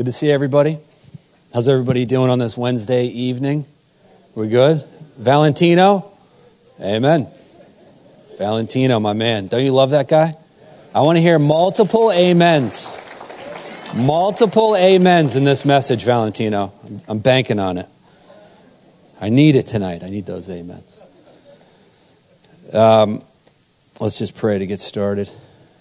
Good to see everybody. How's everybody doing on this Wednesday evening? We good? Valentino? Amen. Valentino, my man. Don't you love that guy? I want to hear multiple amens. Multiple amens in this message, Valentino. I'm banking on it. I need it tonight. I need those amens. Let's just pray to get started.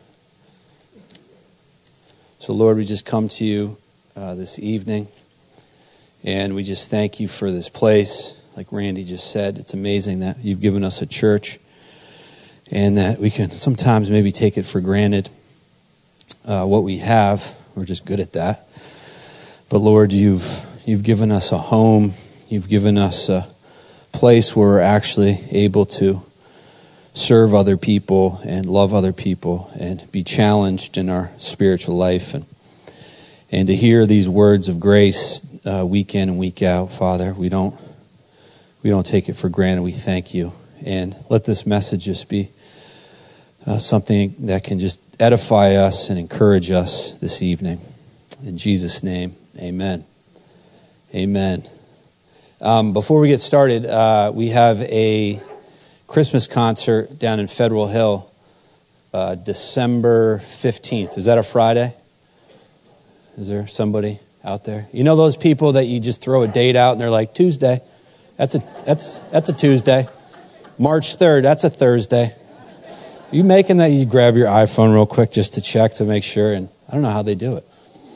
So, Lord, we just come to you this evening, and we just thank you for this place. Like Randy just said, it's amazing that you've given us a church, and that we can sometimes maybe take it for granted what we have. We're just good at that. But Lord, you've given us a home. You've given us a place where we're actually able to serve other people and love other people and be challenged in our spiritual life. And to hear these words of grace week in and week out, Father, we don't take it for granted. We thank you. And let this message just be something that can just edify us and encourage us this evening. In Jesus' name, amen. Amen. Before we get started, we have a Christmas concert down in Federal Hill, December 15th. Is that a Friday? Is there somebody out there? You know those people that you just throw a date out and they're like, Tuesday. That's a Tuesday. March 3rd, that's a Thursday. You making that you grab your iPhone real quick just to check to make sure, and I don't know how they do it.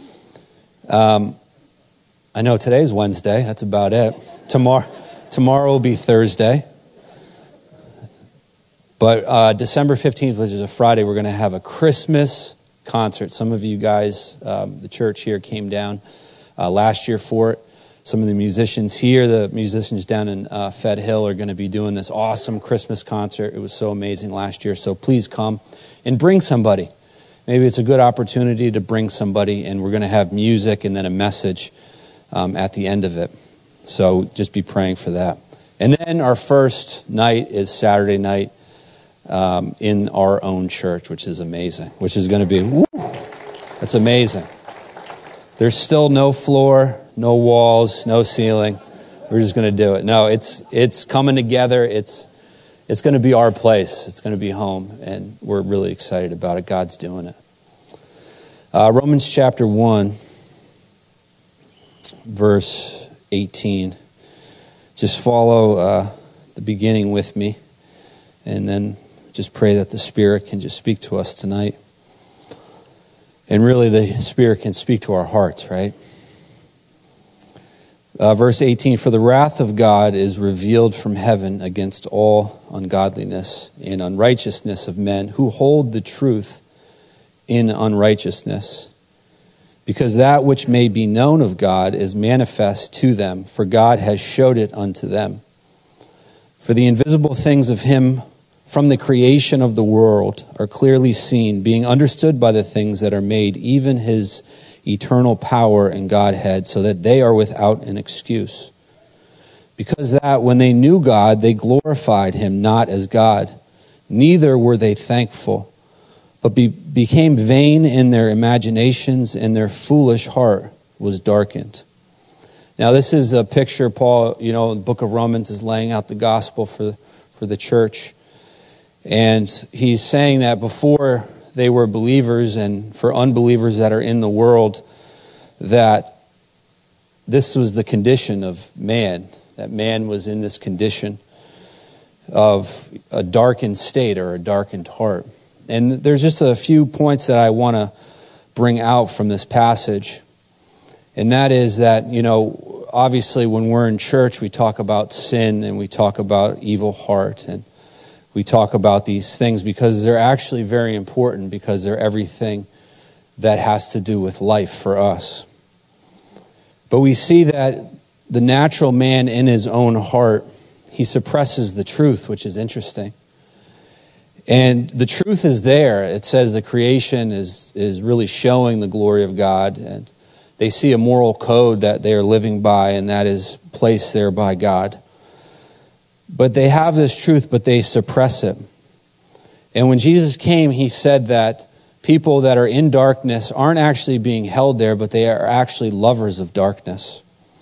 I know today's Wednesday, that's about it. Tomorrow will be Thursday. But December 15th, which is a Friday, we're going to have a Christmas concert. Some of you guys, the church here, came down last year for it. Some of the musicians here, the musicians down in Fed Hill, are going to be doing this awesome Christmas concert. It was so amazing last year. So please come and bring somebody. Maybe it's a good opportunity to bring somebody, and we're going to have music and then a message at the end of it. So just be praying for that. And then our first night is Saturday night in our own church, which is amazing, which is going to be, that's amazing. There's still no floor, no walls, no ceiling. We're just going to do it. No, it's coming together. It's going to be our place. It's going to be home, and we're really excited about it. God's doing it. Romans chapter 1, verse 18. Just follow the beginning with me, and then just pray that the Spirit can just speak to us tonight. And really, the Spirit can speak to our hearts, right? Verse 18, for the wrath of God is revealed from heaven against all ungodliness and unrighteousness of men who hold the truth in unrighteousness, because that which may be known of God is manifest to them, for God has showed it unto them. For the invisible things of him from the creation of the world are clearly seen, being understood by the things that are made, even his eternal power and Godhead, so that they are without an excuse. Because that when they knew God, they glorified him not as God, neither were they thankful, but became vain in their imaginations, and their foolish heart was darkened. Now this is a picture Paul, in the book of Romans, is laying out the gospel for the church. And he's saying that before they were believers, and for unbelievers that are in the world, that this was the condition of man, that man was in this condition of a darkened state or a darkened heart. And there's just a few points that I want to bring out from this passage. And that is that, obviously when we're in church, we talk about sin and we talk about evil heart, and we talk about these things because they're actually very important, because they're everything that has to do with life for us. But we see that the natural man in his own heart, he suppresses the truth, which is interesting. And the truth is there. It says the creation is really showing the glory of God, and they see a moral code that they are living by, and that is placed there by God. But they have this truth, but they suppress it. And when Jesus came, he said that people that are in darkness aren't actually being held there, but they are actually lovers of darkness.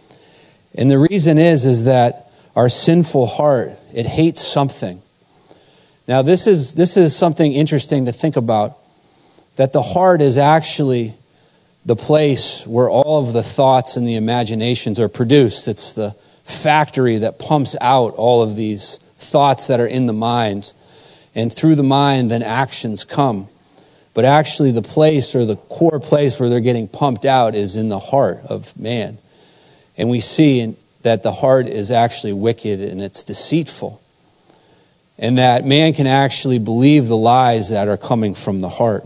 And the reason is that our sinful heart, it hates something. Now, this is something interesting to think about, that the heart is actually the place where all of the thoughts and the imaginations are produced. It's the factory that pumps out all of these thoughts that are in the mind. And through the mind, then actions come. But actually the place, or the core place where they're getting pumped out, is in the heart of man. And we see that the heart is actually wicked and it's deceitful. And that man can actually believe the lies that are coming from the heart.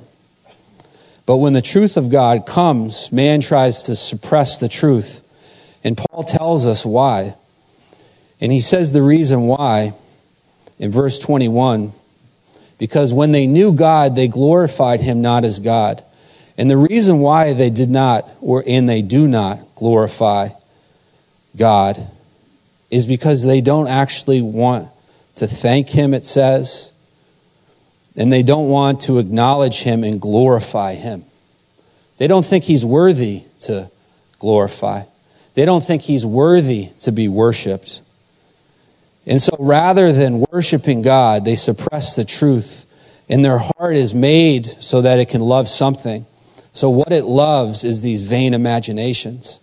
But when the truth of God comes, man tries to suppress the truth. And Paul tells us why. And he says the reason why in verse 21, because when they knew God, they glorified him not as God. And the reason why they did not, and they do not glorify God, is because they don't actually want to thank him, it says, and they don't want to acknowledge him and glorify him. They don't think he's worthy to glorify. They don't think he's worthy to be worshiped. And so rather than worshiping God, they suppress the truth, and their heart is made so that it can love something. So what it loves is these vain imaginations.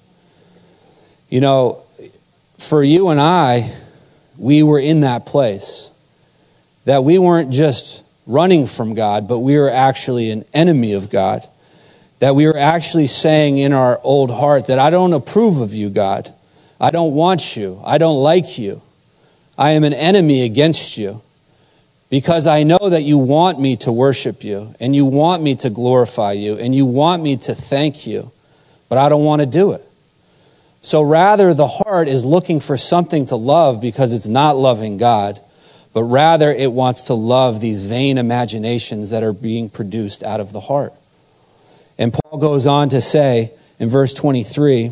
You know, for you and I, we were in that place, that we weren't just running from God, but we were actually an enemy of God. That we were actually saying in our old heart that I don't approve of you, God. I don't want you. I don't like you. I am an enemy against you, because I know that you want me to worship you, and you want me to glorify you, and you want me to thank you, but I don't want to do it. So rather, the heart is looking for something to love because it's not loving God, but rather it wants to love these vain imaginations that are being produced out of the heart. And Paul goes on to say in verse 23,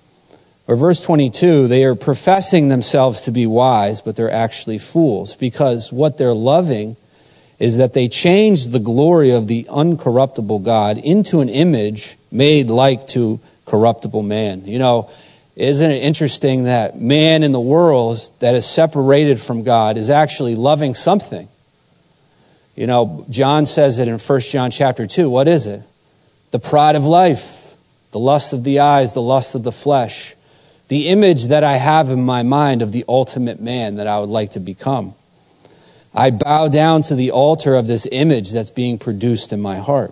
or verse 22, they are professing themselves to be wise, but they're actually fools, because what they're loving is that they changed the glory of the uncorruptible God into an image made like to corruptible man. You know, isn't it interesting that man in the world that is separated from God is actually loving something? You know, John says it in 1 John chapter 2. What is it? The pride of life, the lust of the eyes, the lust of the flesh, the image that I have in my mind of the ultimate man that I would like to become. I bow down to the altar of this image that's being produced in my heart.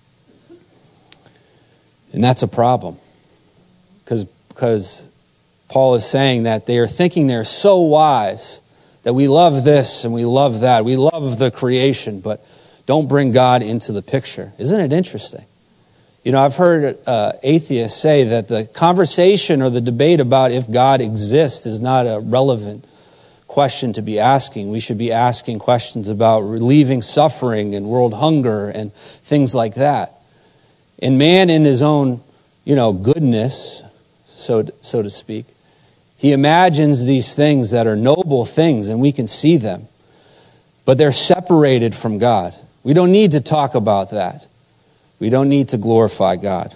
And that's a problem. Because Paul is saying that they are thinking they're so wise that we love this and we love that. We love the creation, but don't bring God into the picture. Isn't it interesting? You know, I've heard atheists say that the conversation or the debate about if God exists is not a relevant question to be asking. We should be asking questions about relieving suffering and world hunger and things like that. And man in his own, goodness, so to speak, he imagines these things that are noble things, and we can see them. But they're separated from God. We don't need to talk about that. We don't need to glorify God.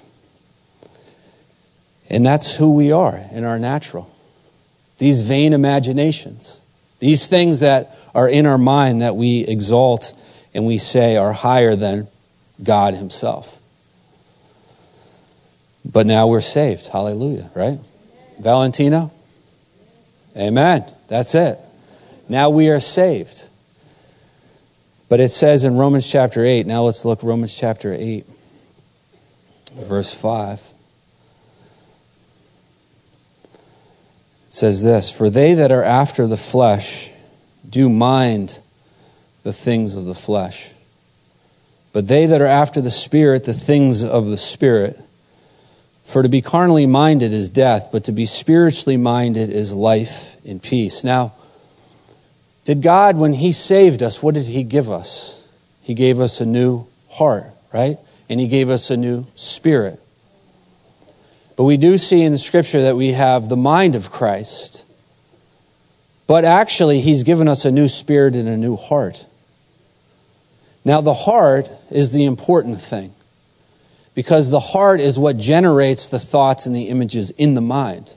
And that's who we are in our natural. These vain imaginations. These things that are in our mind that we exalt and we say are higher than God himself. But now we're saved. Hallelujah, right? Valentino? Amen. That's it. Now we are saved. But it says in Romans chapter 8, now let's look Romans chapter 8, verse 5. It says this, "For they that are after the flesh do mind the things of the flesh. But they that are after the Spirit, the things of the Spirit. For to be carnally minded is death, but to be spiritually minded is life and peace." Now, did God, when he saved us, what did he give us? He gave us a new heart, right? And he gave us a new spirit. But we do see in the scripture that we have the mind of Christ. But actually, he's given us a new spirit and a new heart. Now, the heart is the important thing, because the heart is what generates the thoughts and the images in the mind.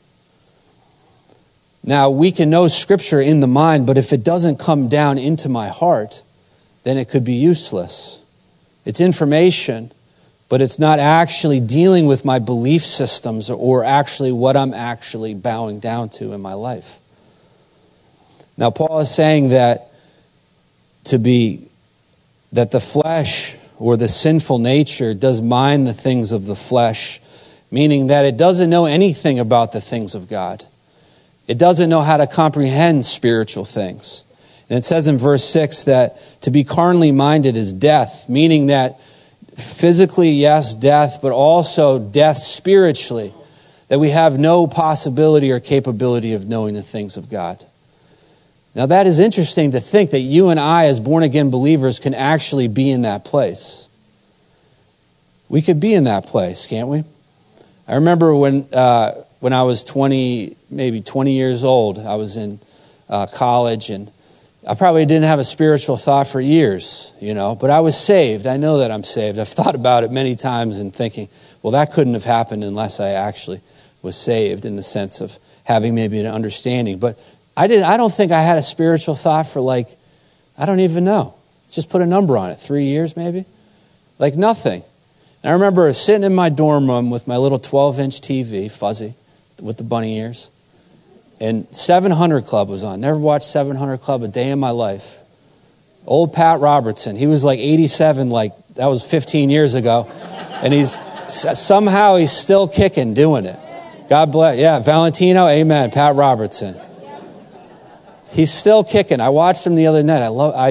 Now, we can know Scripture in the mind, but if it doesn't come down into my heart, then it could be useless. It's information, but it's not actually dealing with my belief systems or actually what I'm actually bowing down to in my life. Now, Paul is saying that the flesh or the sinful nature does mind the things of the flesh, meaning that it doesn't know anything about the things of God. It doesn't know how to comprehend spiritual things. And it says in verse 6 that to be carnally minded is death, meaning that physically, yes, death, but also death spiritually, that we have no possibility or capability of knowing the things of God. Now that is interesting to think that you and I as born-again believers can actually be in that place. We could be in that place, can't we? I remember when I was 20 years old, I was in college, and I probably didn't have a spiritual thought for years, but I was saved. I know that I'm saved. I've thought about it many times and thinking, well, that couldn't have happened unless I actually was saved in the sense of having maybe an understanding. But I don't think I had a spiritual thought for I don't even know. Just put a number on it. 3 years maybe? Nothing. And I remember sitting in my dorm room with my little 12-inch TV, fuzzy, with the bunny ears. And 700 Club was on. Never watched 700 Club a day in my life. Old Pat Robertson. He was 87, that was 15 years ago. And somehow he's still kicking, doing it. God bless. Yeah, Valentino, amen. Pat Robertson. He's still kicking. I watched him the other night.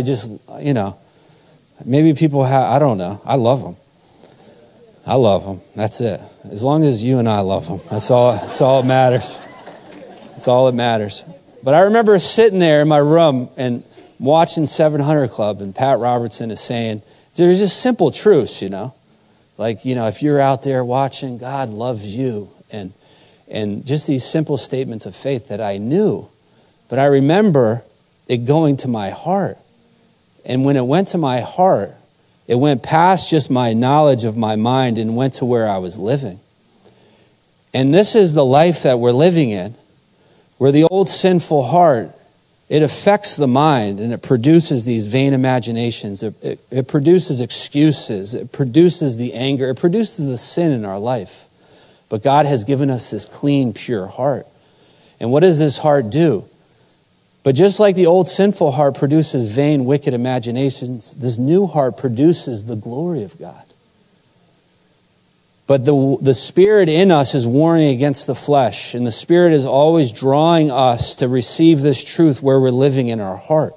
Maybe people I don't know. I love him. I love him. That's it. As long as you and I love him. That's all that matters. That's all that matters. But I remember sitting there in my room and watching 700 Club, and Pat Robertson is saying, there's just simple truths, if you're out there watching, God loves you. And just these simple statements of faith that I knew. But I remember it going to my heart. And when it went to my heart, it went past just my knowledge of my mind and went to where I was living. And this is the life that we're living in, where the old sinful heart, it affects the mind and it produces these vain imaginations. It produces excuses. It produces the anger. It produces the sin in our life. But God has given us this clean, pure heart. And what does this heart do? But just like the old sinful heart produces vain, wicked imaginations, this new heart produces the glory of God. But the Spirit in us is warring against the flesh, and the Spirit is always drawing us to receive this truth where we're living in our heart.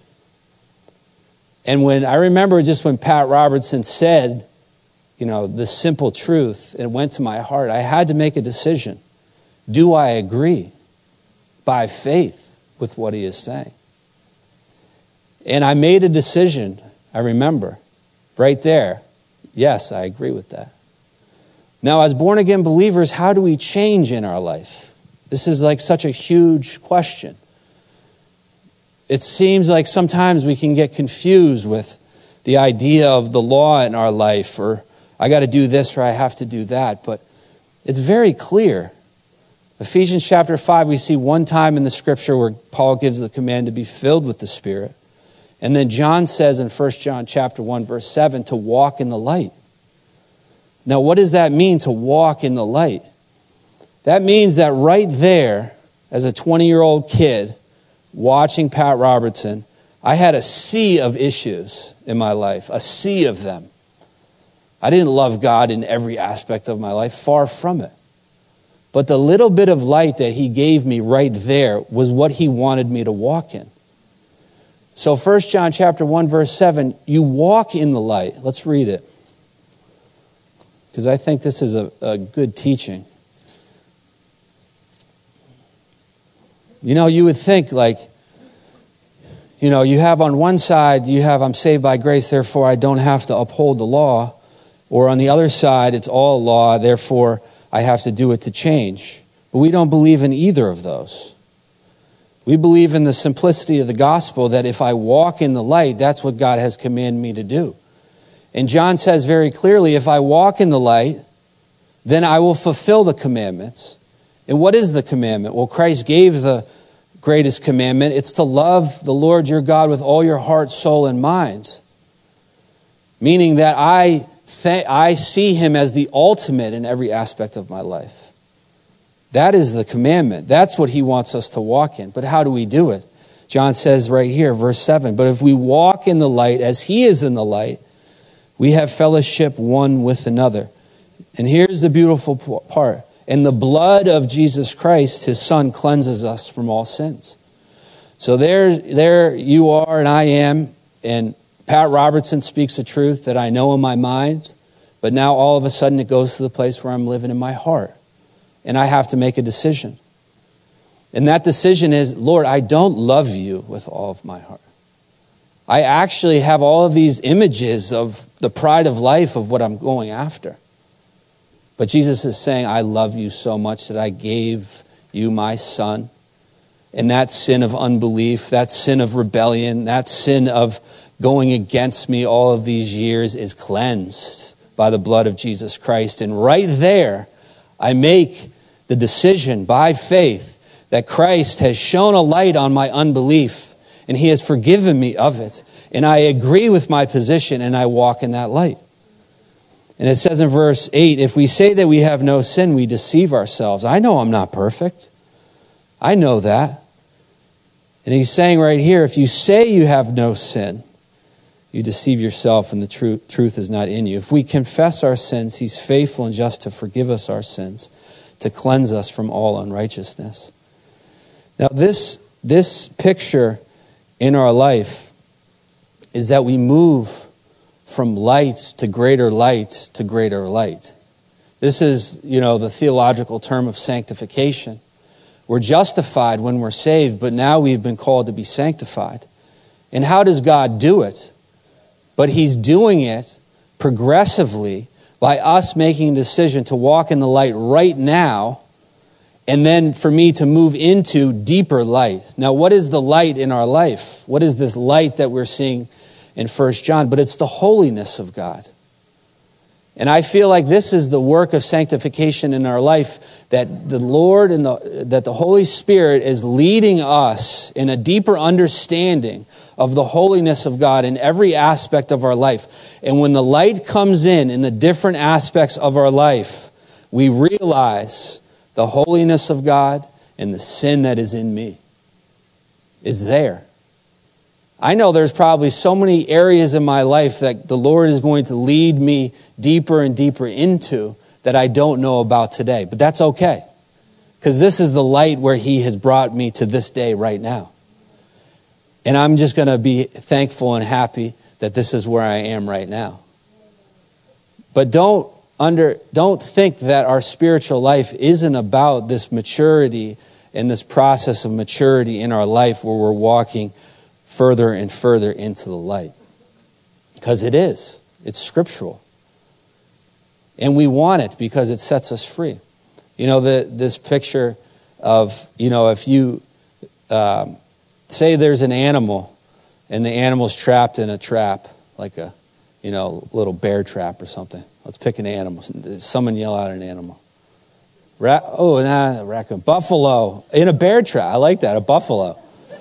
And when I remember just when Pat Robertson said, the simple truth, it went to my heart, I had to make a decision. Do I agree by faith with what he is saying? And I made a decision, I remember, right there. Yes, I agree with that. Now, as born-again believers, how do we change in our life? This is such a huge question. It seems like sometimes we can get confused with the idea of the law in our life, or I got to do this or I have to do that. But it's very clear. Ephesians chapter 5, we see one time in the scripture where Paul gives the command to be filled with the Spirit. And then John says in 1 John chapter 1, verse 7, to walk in the light. Now, what does that mean, to walk in the light? That means that right there, as a 20-year-old kid watching Pat Robertson, I had a sea of issues in my life, a sea of them. I didn't love God in every aspect of my life, far from it. But the little bit of light that he gave me right there was what he wanted me to walk in. So 1 John chapter 1, verse 7, you walk in the light. Let's read it, because I think this is a good teaching. You would think you have on one side, I'm saved by grace, therefore I don't have to uphold the law. Or on the other side, it's all law, therefore I have to do it to change. But we don't believe in either of those. We believe in the simplicity of the gospel that if I walk in the light, that's what God has commanded me to do. And John says very clearly, if I walk in the light, then I will fulfill the commandments. And what is the commandment? Well, Christ gave the greatest commandment. It's to love the Lord your God with all your heart, soul, and mind. Meaning that I see him as the ultimate in every aspect of my life. That is the commandment. That's what he wants us to walk in. But how do we do it? John says right here, verse 7, but if we walk in the light as he is in the light, we have fellowship one with another. And here's the beautiful part. And the blood of Jesus Christ, his son, cleanses us from all sins. So there you are and I am. And Pat Robertson speaks the truth that I know in my mind. But now all of a sudden it goes to the place where I'm living in my heart. And I have to make a decision. And that decision is, Lord, I don't love you with all of my heart. I actually have all of these images of the pride of life of what I'm going after. But Jesus is saying, I love you so much that I gave you my son. And that sin of unbelief, that sin of rebellion, that sin of going against me all of these years is cleansed by the blood of Jesus Christ. And right there, I make the decision by faith that Christ has shone a light on my unbelief. And he has forgiven me of it. And I agree with my position and I walk in that light. And it says in verse 8, if we say that we have no sin, we deceive ourselves. I know I'm not perfect. I know that. And he's saying right here, if you say you have no sin, you deceive yourself and the truth is not in you. If we confess our sins, he's faithful and just to forgive us our sins, to cleanse us from all unrighteousness. Now this picture in our life is that we move from light to greater light to greater light. This is, the theological term of sanctification. We're justified when we're saved, but now we've been called to be sanctified. And how does God do it? But he's doing it progressively by us making a decision to walk in the light right now, and then for me to move into deeper light. Now, what is the light in our life? What is this light that we're seeing in 1 John? But it's the holiness of God. And I feel like this is the work of sanctification in our life, that the Lord and that the Holy Spirit is leading us in a deeper understanding of the holiness of God in every aspect of our life. And when the light comes in the different aspects of our life, we realize the holiness of God and the sin that is in me is there. I know there's probably so many areas in my life that the Lord is going to lead me deeper and deeper into that I don't know about today. But that's okay. Because this is the light where he has brought me to this day right now. And I'm just going to be thankful and happy that this is where I am right now. But don't think that our spiritual life isn't about this maturity and this process of maturity in our life where we're walking further and further into the light. Because it is. It's scriptural. And we want it because it sets us free. This picture of, if you say there's an animal and the animal's trapped in a trap, like a, little bear trap or something. Let's pick an animal. Someone yell out an animal. Raccoon. Buffalo in a bear trap. I like that, a buffalo.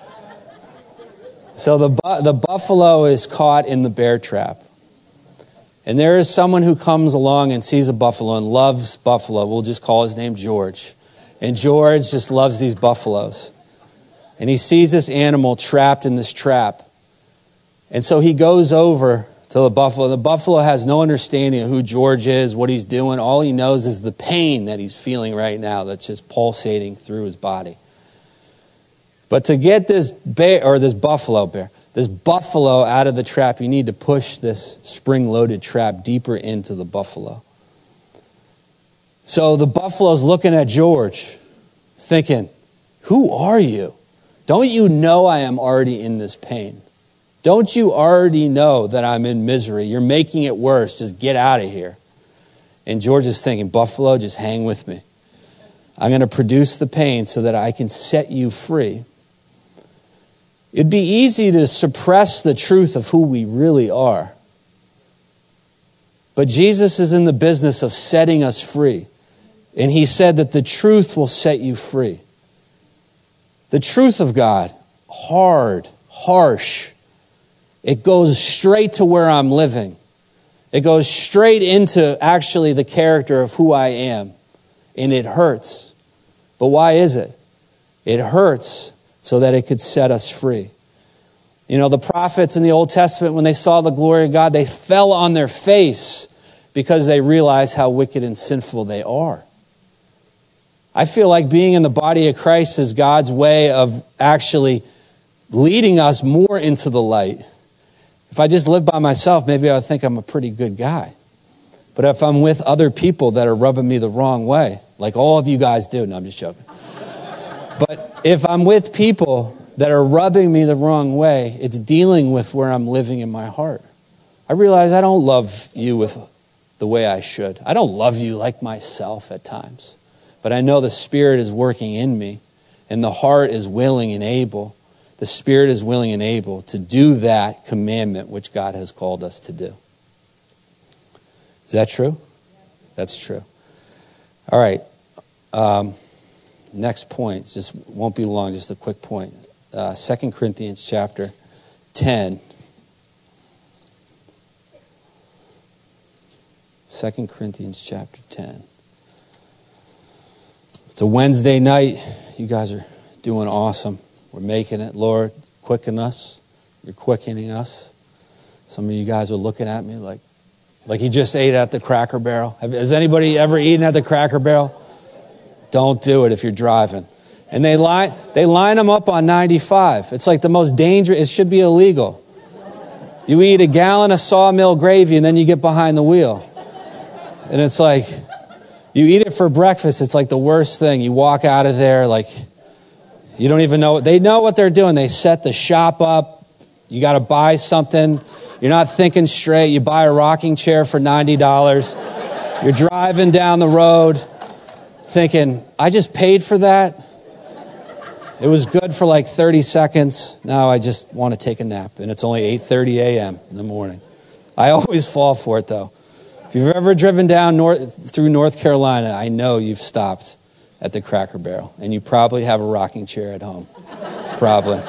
So the buffalo is caught in the bear trap. And there is someone who comes along and sees a buffalo and loves buffalo. We'll just call his name George. And George just loves these buffaloes. And he sees this animal trapped in this trap. And so he goes over to the buffalo. The buffalo has no understanding of who George is, what he's doing. All he knows is the pain that he's feeling right now that's just pulsating through his body. But to get this buffalo out of the trap, you need to push this spring-loaded trap deeper into the buffalo. So the buffalo's looking at George, thinking, who are you? Don't you know I am already in this pain? Don't you already know that I'm in misery? You're making it worse. Just get out of here. And George is thinking, buffalo, just hang with me. I'm going to produce the pain so that I can set you free. It'd be easy to suppress the truth of who we really are. But Jesus is in the business of setting us free. And he said that the truth will set you free. The truth of God, hard, harsh. It goes straight to where I'm living. It goes straight into actually the character of who I am. And it hurts. But why is it? It hurts so that it could set us free. You know, the prophets in the Old Testament, when they saw the glory of God, they fell on their face because they realized how wicked and sinful they are. I feel like being in the body of Christ is God's way of actually leading us more into the light. If I just live by myself, maybe I would think I'm a pretty good guy. But if I'm with other people that are rubbing me the wrong way, like all of you guys do, no, I'm just joking. But if I'm with people that are rubbing me the wrong way, it's dealing with where I'm living in my heart. I realize I don't love you with the way I should. I don't love you like myself at times. But I know the Spirit is working in me, and the heart is willing and able. The Spirit is willing and able to do that commandment which God has called us to do. Is that true? That's true. All right. Next point. Just won't be long, just a quick point. 2 Corinthians chapter 10. 2 Corinthians chapter 10. It's a Wednesday night. You guys are doing awesome. We're making it. Lord, quicken us. You're quickening us. Some of you guys are looking at me like you just ate at the Cracker Barrel. Has anybody ever eaten at the Cracker Barrel? Don't do it if you're driving. And they line them up on 95. It's like the most dangerous. It should be illegal. You eat a gallon of sawmill gravy and then you get behind the wheel. And it's like, you eat it for breakfast. It's like the worst thing. You walk out of there like, you don't even know. They know what they're doing. They set the shop up. You got to buy something. You're not thinking straight. You buy a rocking chair for $90. You're driving down the road thinking, I just paid for that. It was good for like 30 seconds. Now I just want to take a nap. And it's only 8:30 a.m. in the morning. I always fall for it, though. If you've ever driven down through North Carolina, I know you've stopped at the Cracker Barrel. And you probably have a rocking chair at home. Probably.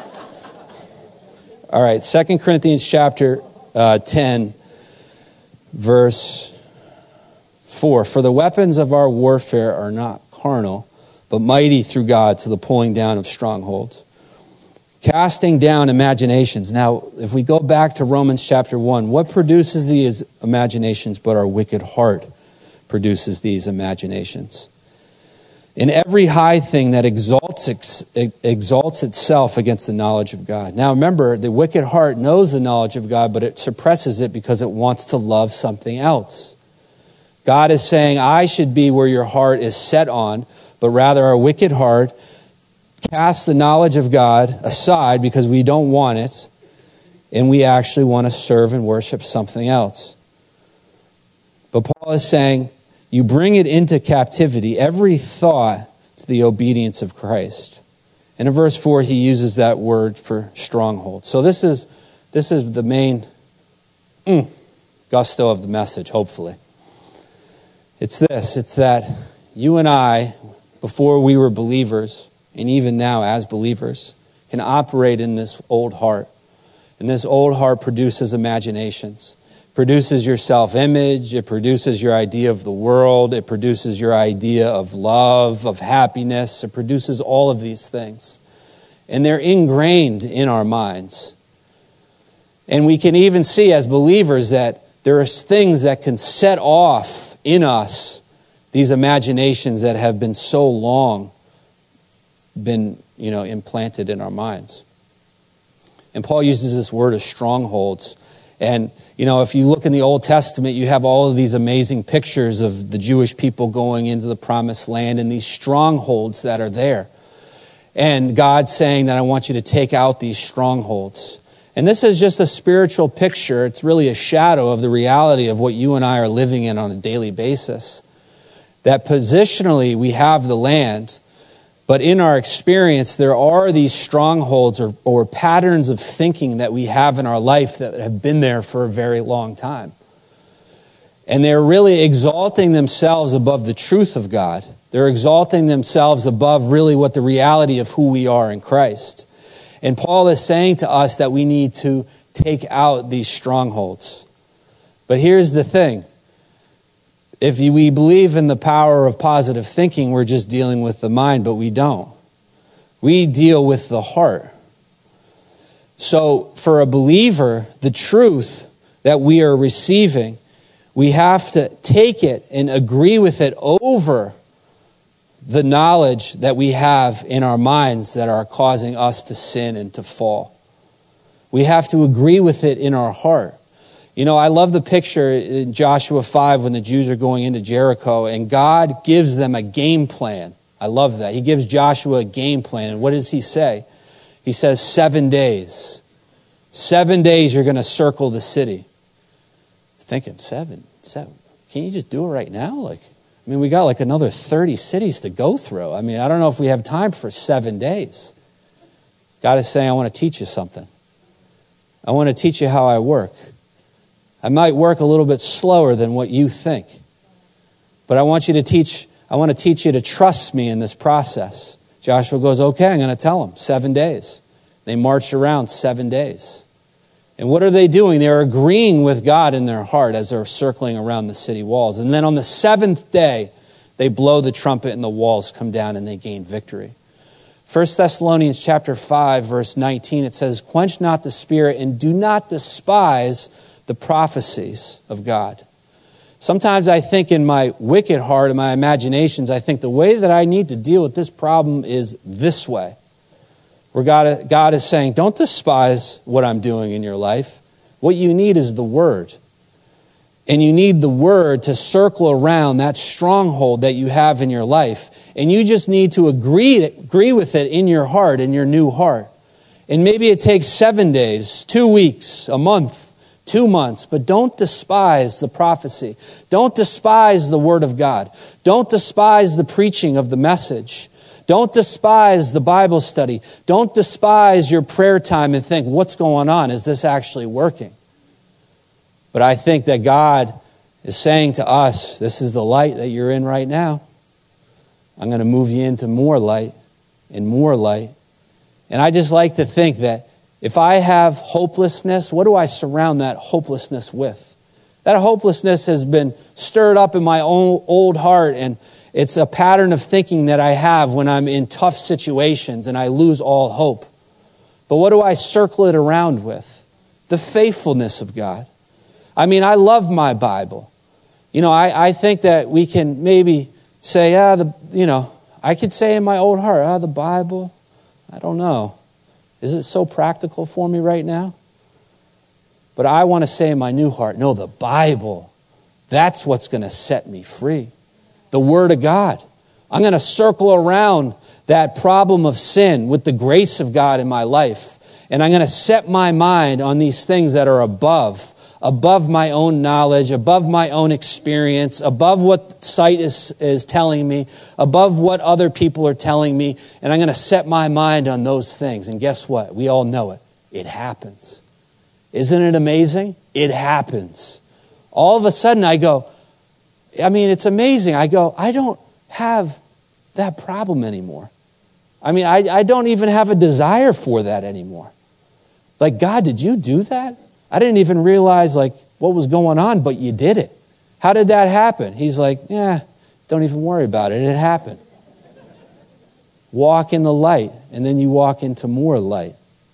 All right, 2 Corinthians chapter 10, verse 4. For the weapons of our warfare are not carnal, but mighty through God to the pulling down of strongholds, casting down imaginations. Now, if we go back to Romans chapter 1, what produces these imaginations but our wicked heart produces these imaginations? In every high thing that exalts itself against the knowledge of God. Now remember, the wicked heart knows the knowledge of God, but it suppresses it because it wants to love something else. God is saying, I should be where your heart is set on, but rather our wicked heart casts the knowledge of God aside because we don't want it, and we actually want to serve and worship something else. But Paul is saying, you bring it into captivity, every thought to the obedience of Christ. And in verse 4, he uses that word for stronghold. So this is the main gusto of the message, hopefully. It's that you and I, before we were believers, and even now as believers, can operate in this old heart. And this old heart produces imaginations. Produces your self-image, it produces your idea of the world, it produces your idea of love, of happiness, it produces all of these things. And they're ingrained in our minds. And we can even see as believers that there are things that can set off in us these imaginations that have been so long been, implanted in our minds. And Paul uses this word of strongholds. And, if you look in the Old Testament, you have all of these amazing pictures of the Jewish people going into the promised land and these strongholds that are there. And God's saying that I want you to take out these strongholds. And this is just a spiritual picture. It's really a shadow of the reality of what you and I are living in on a daily basis. That positionally we have the land, But in our experience, there are these strongholds or patterns of thinking that we have in our life that have been there for a very long time. And they're really exalting themselves above the truth of God. They're exalting themselves above really what the reality of who we are in Christ. And Paul is saying to us that we need to take out these strongholds. But here's the thing. If we believe in the power of positive thinking, we're just dealing with the mind, but we don't. We deal with the heart. So for a believer, the truth that we are receiving, we have to take it and agree with it over the knowledge that we have in our minds that are causing us to sin and to fall. We have to agree with it in our heart. You know, I love the picture in Joshua 5 when the Jews are going into Jericho and God gives them a game plan. I love that. He gives Joshua a game plan. And what does he say? He says 7 days. 7 days you're going to circle the city. Thinking, seven. Can you just do it right now? We got like another 30 cities to go through. I don't know if we have time for 7 days. God is saying, I want to teach you something. I want to teach you how I work. I might work a little bit slower than what you think. But I want to teach you to trust me in this process. Joshua goes, okay, I'm going to tell them 7 days. They march around 7 days. And what are they doing? They're agreeing with God in their heart as they're circling around the city walls. And then on the 7th day, they blow the trumpet and the walls come down and they gain victory. 1 Thessalonians chapter 5, verse 19, it says, quench not the spirit and do not despise the prophecies of God. Sometimes I think in my wicked heart, in my imaginations, I think the way that I need to deal with this problem is this way. Where God is saying, don't despise what I'm doing in your life. What you need is the Word. And you need the Word to circle around that stronghold that you have in your life. And you just need to agree with it in your heart, in your new heart. And maybe it takes 7 days, 2 weeks, a month, 2 months, but don't despise the prophecy. Don't despise the Word of God. Don't despise the preaching of the message. Don't despise the Bible study. Don't despise your prayer time and think, what's going on? Is this actually working? But I think that God is saying to us, this is the light that you're in right now. I'm going to move you into more light and more light. And I just like to think that if I have hopelessness, what do I surround that hopelessness with? That hopelessness has been stirred up in my own old heart, and it's a pattern of thinking that I have when I'm in tough situations and I lose all hope. But what do I circle it around with? The faithfulness of God. I love my Bible. I think that we can maybe say, I could say in my old heart, the Bible, I don't know. Is it so practical for me right now? But I want to say in my new heart, no, the Bible, that's what's going to set me free. The Word of God. I'm going to circle around that problem of sin with the grace of God in my life. And I'm going to set my mind on these things that are above my own knowledge, above my own experience, above what sight is telling me, above what other people are telling me. And I'm going to set my mind on those things. And guess what? We all know it. It happens. Isn't it amazing? It happens. All of a sudden I go, it's amazing. I go, I don't have that problem anymore. I don't even have a desire for that anymore. Like, God, did you do that? I didn't even realize what was going on, but you did it. How did that happen? He's like, don't even worry about it. It happened. Walk in the light, and then you walk into more light.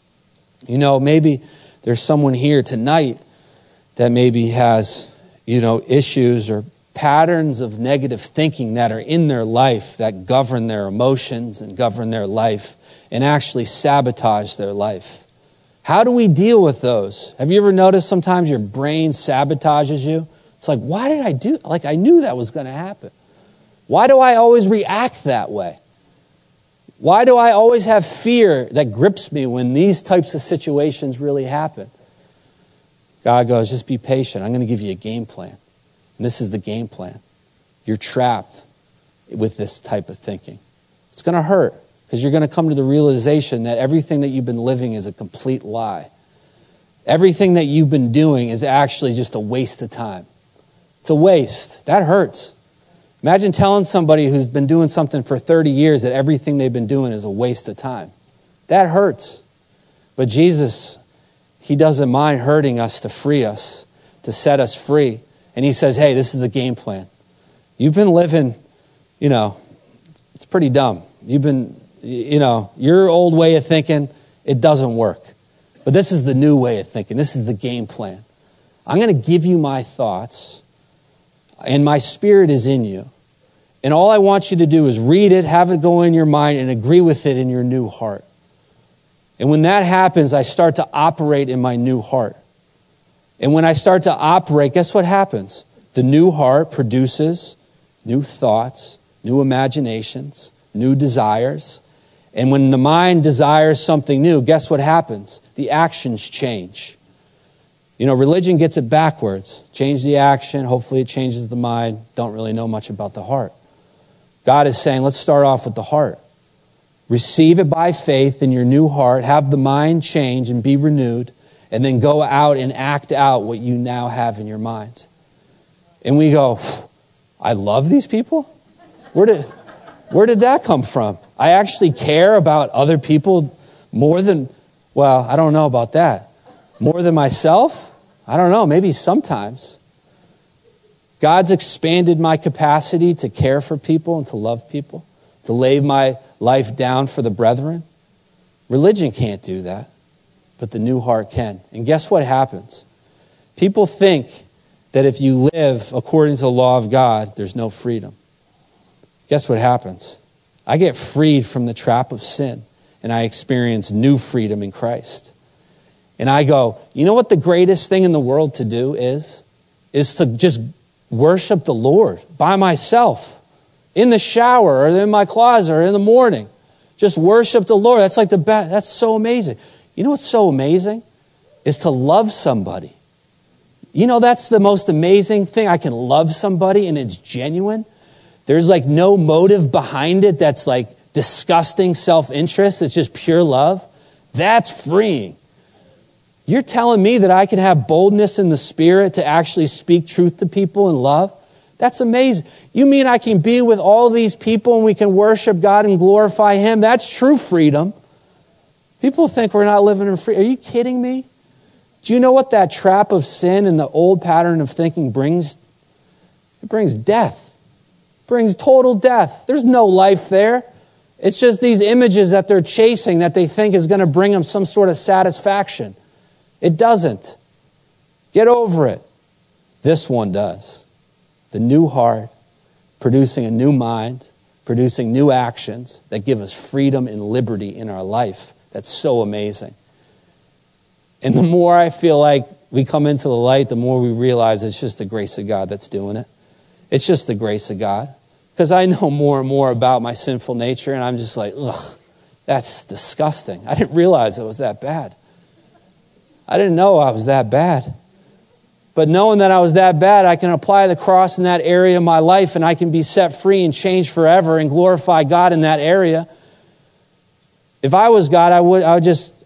Maybe there's someone here tonight that maybe has, issues or patterns of negative thinking that are in their life that govern their emotions and govern their life and actually sabotage their life. How do we deal with those? Have you ever noticed sometimes your brain sabotages you? It's like, why did I do? I knew that was going to happen. Why do I always react that way? Why do I always have fear that grips me when these types of situations really happen? God goes, just be patient. I'm going to give you a game plan. And this is the game plan. You're trapped with this type of thinking. It's going to hurt because you're going to come to the realization that everything that you've been living is a complete lie. Everything that you've been doing is actually just a waste of time. It's a waste. That hurts. Imagine telling somebody who's been doing something for 30 years that everything they've been doing is a waste of time. That hurts. But Jesus, he doesn't mind hurting us to free us, to set us free. And he says, hey, this is the game plan. You've been living, it's pretty dumb. You've been, your old way of thinking, it doesn't work. But this is the new way of thinking. This is the game plan. I'm going to give you my thoughts, and my Spirit is in you. And all I want you to do is read it, have it go in your mind, and agree with it in your new heart. And when that happens, I start to operate in my new heart. And when I start to operate, guess what happens? The new heart produces new thoughts, new imaginations, new desires. And when the mind desires something new, guess what happens? The actions change. Religion gets it backwards. Change the action, hopefully it changes the mind. Don't really know much about the heart. God is saying, let's start off with the heart. Receive it by faith in your new heart. Have the mind change and be renewed. And then go out and act out what you now have in your mind. And we go, I love these people? Where did that come from? I actually care about other people more than, I don't know about that. More than myself? I don't know, maybe sometimes. God's expanded my capacity to care for people and to love people, to lay my life down for the brethren. Religion can't do that, but the new heart can. And guess what happens? People think that if you live according to the law of God, there's no freedom. Guess what happens? I get freed from the trap of sin, and I experience new freedom in Christ. And I go, you know what the greatest thing in the world to do is? Is to just worship the Lord by myself, in the shower, or in my closet, or in the morning. Just worship the Lord. That's like the best. That's so amazing. You know what's so amazing? Is to love somebody. That's the most amazing thing. I can love somebody and it's genuine. There's like no motive behind it that's like disgusting self-interest. It's just pure love. That's freeing. You're telling me that I can have boldness in the Spirit to actually speak truth to people in love? That's amazing. You mean I can be with all these people and we can worship God and glorify Him? That's true freedom. People think we're not living in freedom. Are you kidding me? Do you know what that trap of sin and the old pattern of thinking brings? It brings death. It brings total death. There's no life there. It's just these images that they're chasing that they think is going to bring them some sort of satisfaction. It doesn't. Get over it. This one does. The new heart, producing a new mind, producing new actions that give us freedom and liberty in our life. That's so amazing. And the more I feel like we come into the light, the more we realize it's just the grace of God that's doing it. It's just the grace of God. Because I know more and more about my sinful nature, and I'm just like, ugh, that's disgusting. I didn't realize it was that bad. I didn't know I was that bad. But knowing that I was that bad, I can apply the cross in that area of my life, and I can be set free and changed forever and glorify God in that area. If I was God, I would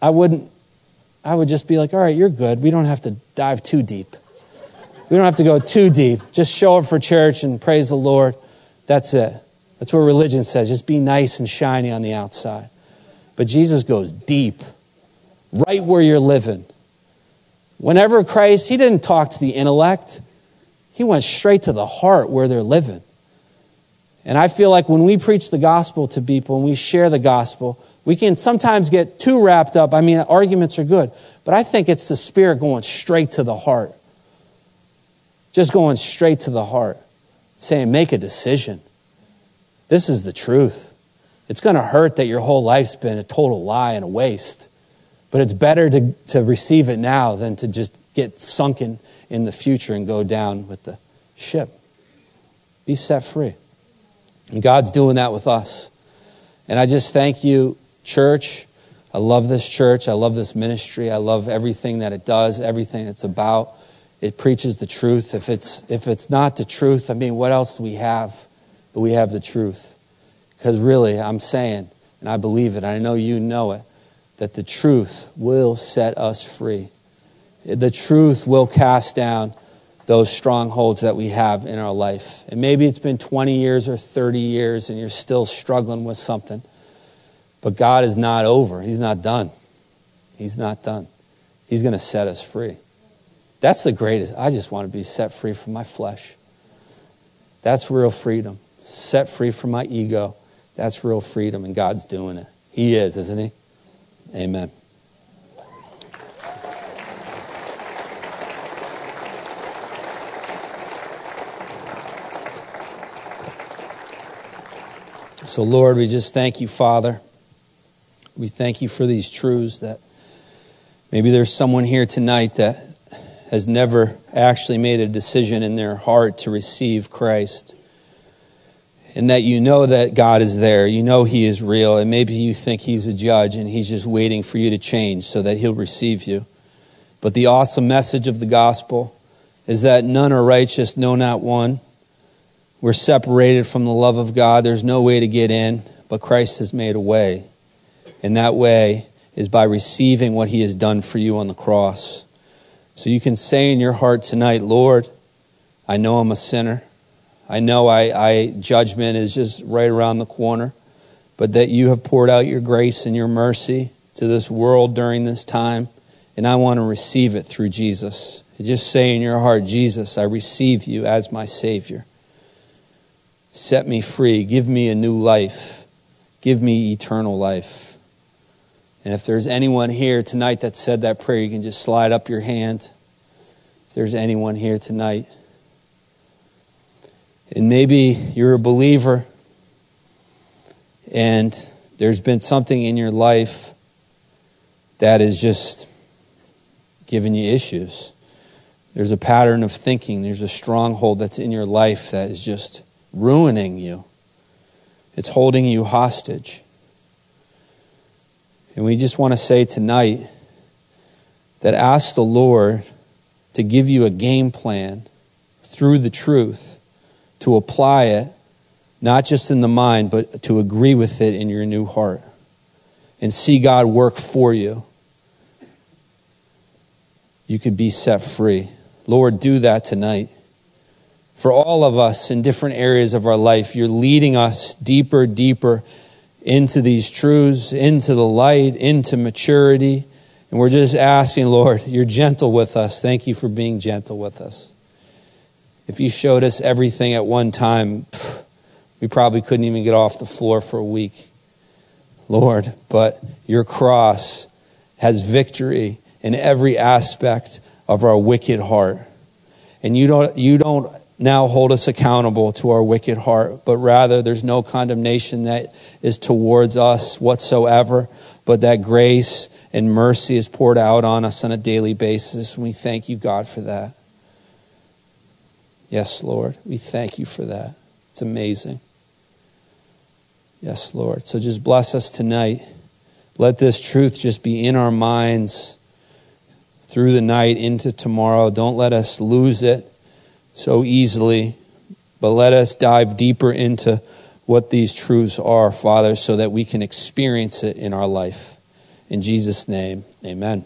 just be like, all right, you're good. We don't have to dive too deep. We don't have to go too deep. Just show up for church and praise the Lord. That's it. That's what religion says. Just be nice and shiny on the outside. But Jesus goes deep, right where you're living. Whenever Christ, He didn't talk to the intellect. He went straight to the heart where they're living. And I feel like when we preach the gospel to people and we share the gospel, we can sometimes get too wrapped up. I mean, arguments are good, but I think it's the Spirit going straight to the heart. Just going straight to the heart. Saying, make a decision. This is the truth. It's going to hurt that your whole life's been a total lie and a waste. But it's better to receive it now than to just get sunken in the future and go down with the ship. Be set free. And God's doing that with us. And I just thank you, church. I love this church. I love this ministry. I love everything that it does, everything it's about. It preaches the truth. If it's not the truth, I mean, what else do we have? But we have the truth. Because really, I'm saying, and I believe it, I know you know it, that the truth will set us free. The truth will cast down those strongholds that we have in our life. And maybe it's been 20 years or 30 years and you're still struggling with something. But God is not over. He's not done. He's not done. He's going to set us free. That's the greatest. I just want to be set free from my flesh. That's real freedom. Set free from my ego. That's real freedom, and God's doing it. He is, isn't he? Amen. So, Lord, we just thank you, Father. We thank you for these truths that maybe there's someone here tonight that has never actually made a decision in their heart to receive Christ. And that you know that God is there. You know he is real. And maybe you think he's a judge and he's just waiting for you to change so that he'll receive you. But the awesome message of the gospel is that none are righteous, no, not one. We're separated from the love of God. There's no way to get in, but Christ has made a way. And that way is by receiving what he has done for you on the cross. So you can say in your heart tonight, Lord, I know I'm a sinner. I know judgment is just right around the corner, but that you have poured out your grace and your mercy to this world during this time, and I want to receive it through Jesus. Just say in your heart, Jesus, I receive you as my Savior. Set me free. Give me a new life. Give me eternal life. And if there's anyone here tonight that said that prayer, you can just slide up your hand. If there's anyone here tonight. And maybe you're a believer and there's been something in your life that is just giving you issues. There's a pattern of thinking. There's a stronghold that's in your life that is just ruining you. It's holding you hostage. And we just want to say tonight that ask the Lord to give you a game plan through the truth to apply it, not just in the mind, but to agree with it in your new heart and see God work for you. You could be set free. Lord, do that tonight. For all of us in different areas of our life, you're leading us deeper, deeper into these truths, into the light, into maturity. And we're just asking, Lord, you're gentle with us. Thank you for being gentle with us. If you showed us everything at one time, we probably couldn't even get off the floor for a week. Lord, but your cross has victory in every aspect of our wicked heart. And you don't now hold us accountable to our wicked heart, but rather there's no condemnation that is towards us whatsoever, but that grace and mercy is poured out on us on a daily basis. And we thank you, God, for that. Yes, Lord, we thank you for that. It's amazing. Yes, Lord. So just bless us tonight. Let this truth just be in our minds through the night into tomorrow. Don't let us lose it so easily, but let us dive deeper into what these truths are, Father, so that we can experience it in our life. In Jesus' name, amen.